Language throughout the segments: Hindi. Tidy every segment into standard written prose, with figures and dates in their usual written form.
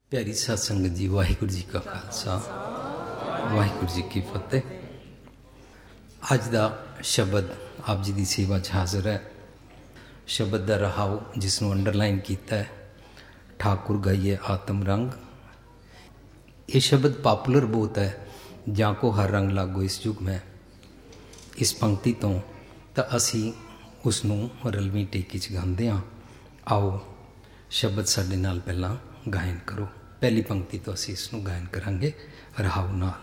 प्यारी साध संगत जी, वाहिगुरु जी का खालसा वाहिगुरु जी की फतेह। अज का शब्द आप जी की सेवा च हाजिर है। शब्द का रहाव जिसनों अंडरलाइन किया है, ठाकुर गाइए आत्म रंग। ये शब्द पॉपुलर बहुत है, जाको हर रंग लागो इस युग में। इस पंक्ति तो असी उसनों रलवी टेकी च गाते हाँ। आओ शब्द साडे नाल पहला गायन करो। पहली पंक्ति तो असी इसनों गायन करांगे रहाव नाल।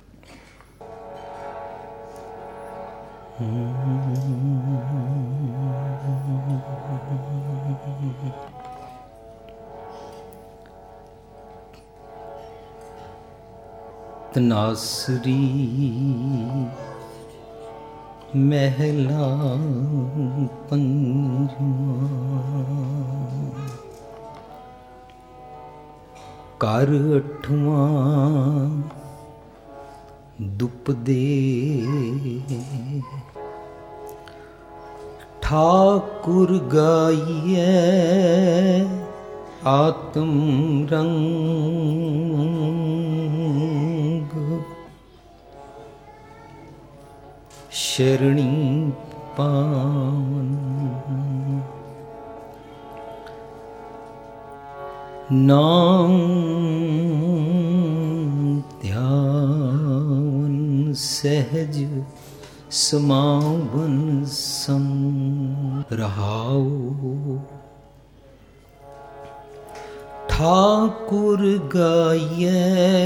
तनासरी महला पंजवा कर अठवां दुपदे ठाकुर गाइए आत्म रंग शरणी पावन नाम ध्यान सहज समावन संग रहाओ ठाकुर गाइए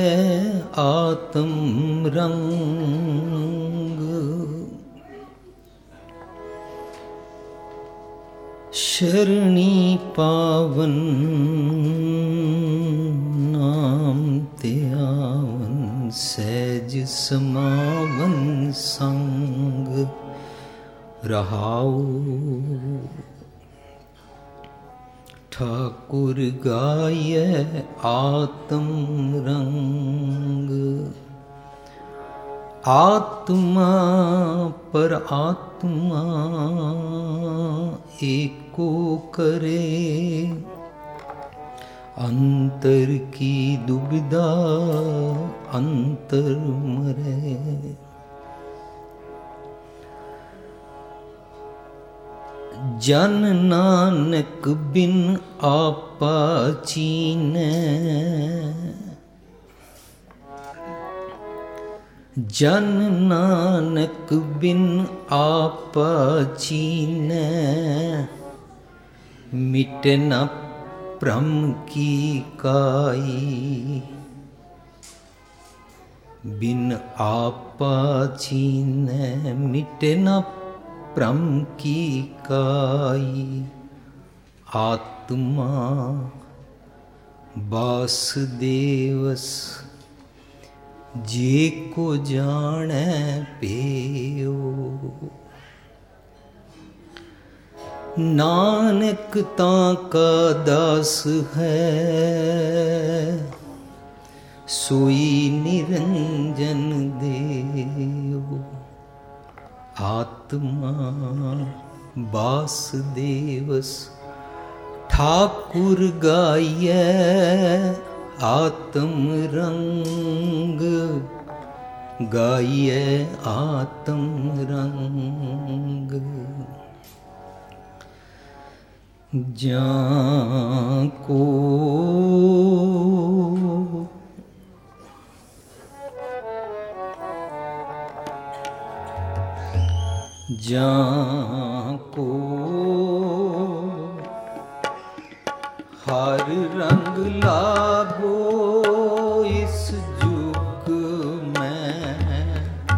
आत्म रंग शरणी पावन नाम त्यावन सहज समावन संग रहाओ ठाकुर गाइए आत्म रंग। आत्मा पर आत्मा एको करे अंतर की दुविधा अंतर मरे। जन नानक बिन आपा चीने जन नानक बिन आपा चीने मिटे न भ्रम की काई। बिन आपा चीने मिटे न भ्रम की काई। आत्मा वासुदेवस जे को जाने पेयो। नानक ताका दास है सोई निरंजन देयो। आत्मा वासुदेवस ठाकुर गाइए आत्म रंग गाइए आत्म रंग। जाको जाको हर रंग लागो इस जुग में।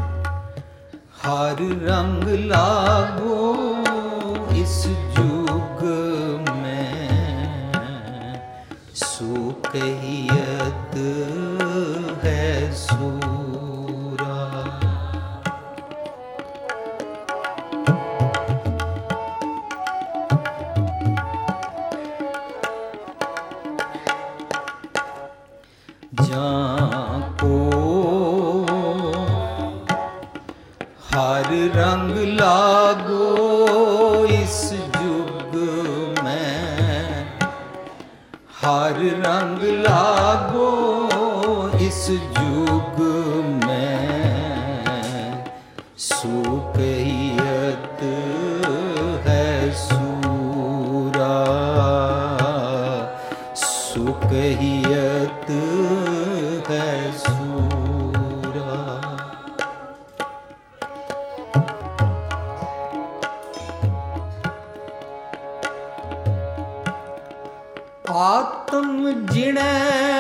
हर रंग लागो इस जुग में सो कहियत है सूरा। जाको हर रंग लागो इस जुग में। हर रंग लागो इस जुग में, सुकहियत है सूरा, सुकहियत है सूरा। आत्म जिणै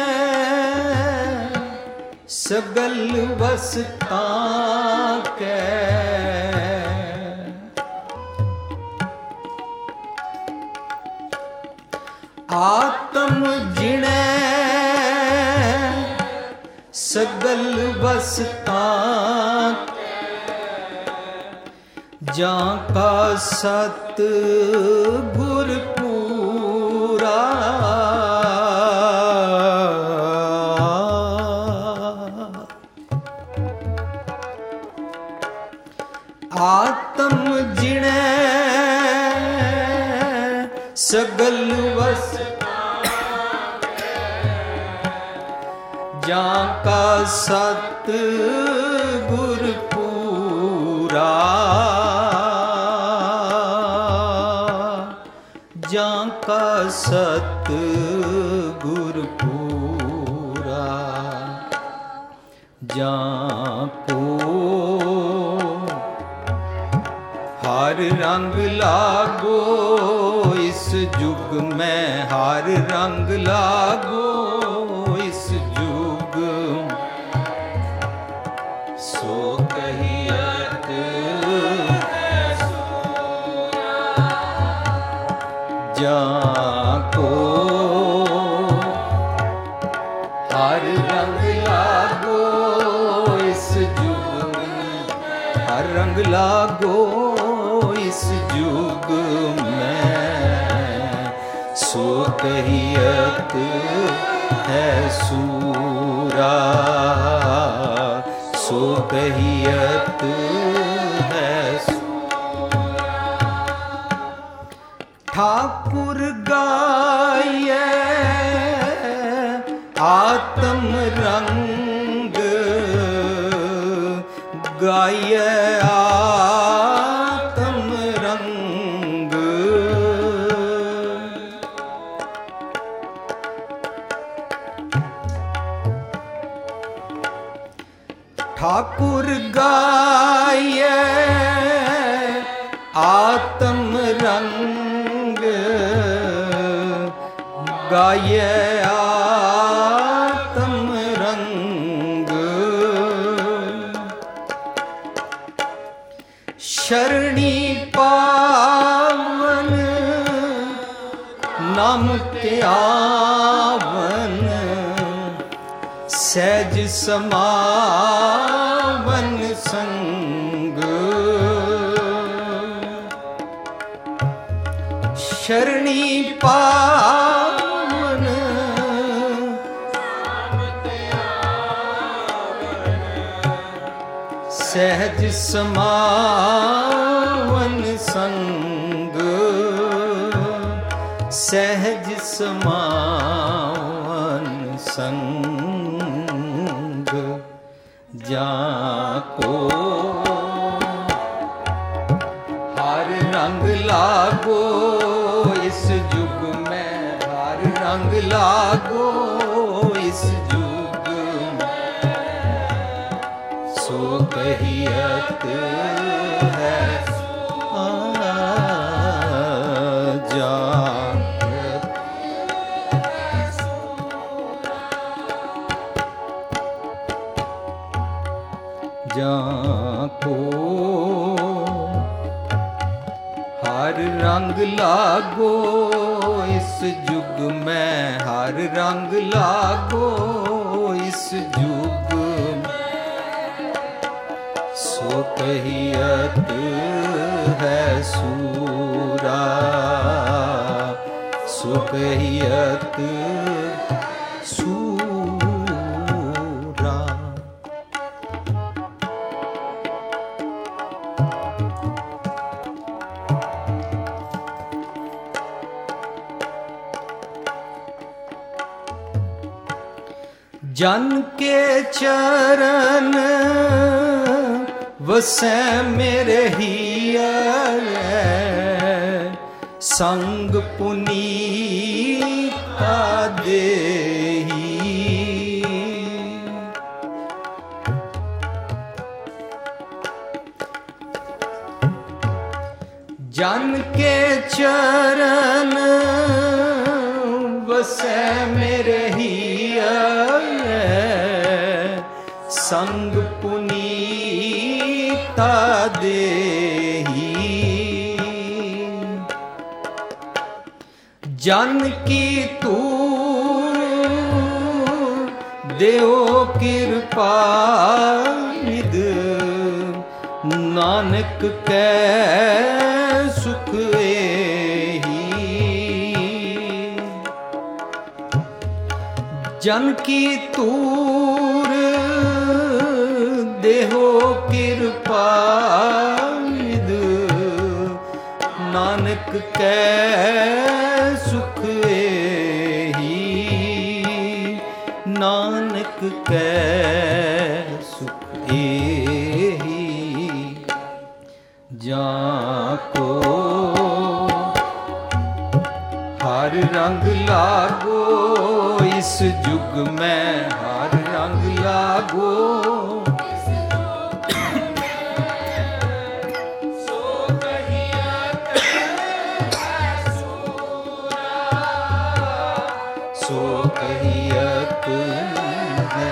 सगल वसता कै, आत्म जिणै सगल वसता जां का सत गुर पूरा, आत्म जिणै सगल वसता जां का सत गुर पूरा, जां का सत गुर पूरा। जां को हर रंग लागो इस जुग में, हर रंग लागो इस जुग, सो कहियत है सूरा। जाको हर रंग लागो इस जुग में, हर रंग लागो इस जुग में, सो कहियत है सूरा, सो कहियत है सूरा। ठाकुर गाये आत्म रंग, गाये ठाकुर गाये आत्म रंग, गाये आत्म रंग। शरणी पावन नाम ते आवन, सहज समावन संग। शरणी पावन सहज समावन संग, सहज समावन संग। जाको हर रंग लागो इस जुग में, हर रंग लागो इस जुग में, सो कहियत है जाको हर रंग लागो इस जुग में, हर रंग लागो इस जुग में, सो कहियत है सूरा, सो कहियत सूरा। जन के चरण वसै मेरे हिया संग पुनीता देही। जन के चरण वसै मेरे हिया संग पुनीता देही। जन की तू देओ कृपा निध नानक कै सुख एही। जन की तूर देहो कृपा निध नानक कै सुख एही। नानक कै सुख एही। जाको हर रंग लागो इस जुग में हर रंग लागो। सो कहियत है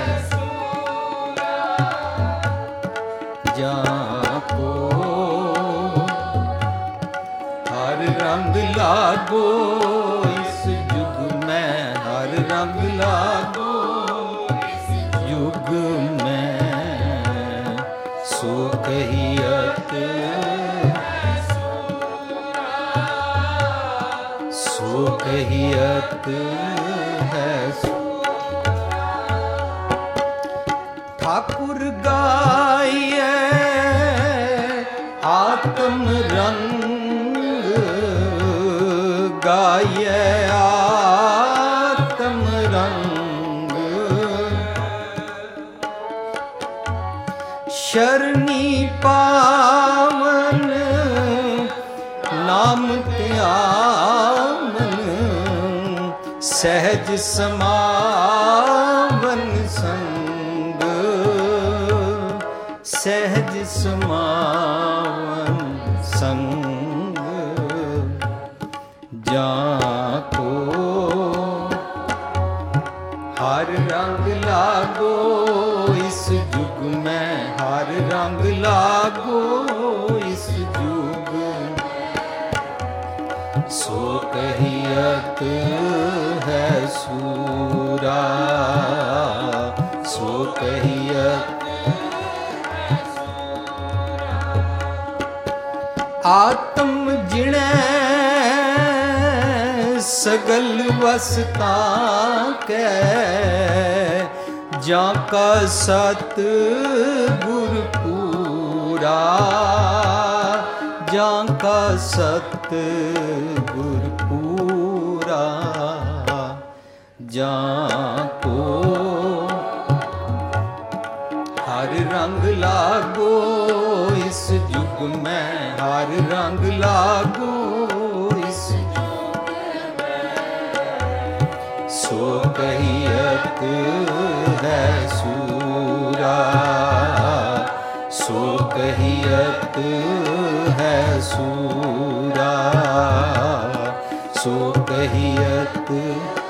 जाको हर रंग लागो इस युग में हर रंग लागो युग में। सो कहियत सो कहियत है। ठाकुर गाये आत्म रंग गाये आत्म रंग। शरणी पावन नाम त्यावन सहज समावन संग। सहज समावन संग। जाको हर रंग लागो इस युग में हर रंग लागो इस युग। सो कहियत है सूरा सो कहियत। आत्म जिणे सगल वसता कै जाका सत गुर पूरा। जाका सत गुर पूरा। जाको हर रंग लागो इस युग में हर रंग लागो इस युग में। सो कहियत है सूरा सो कहियत है सूरा सो कहियत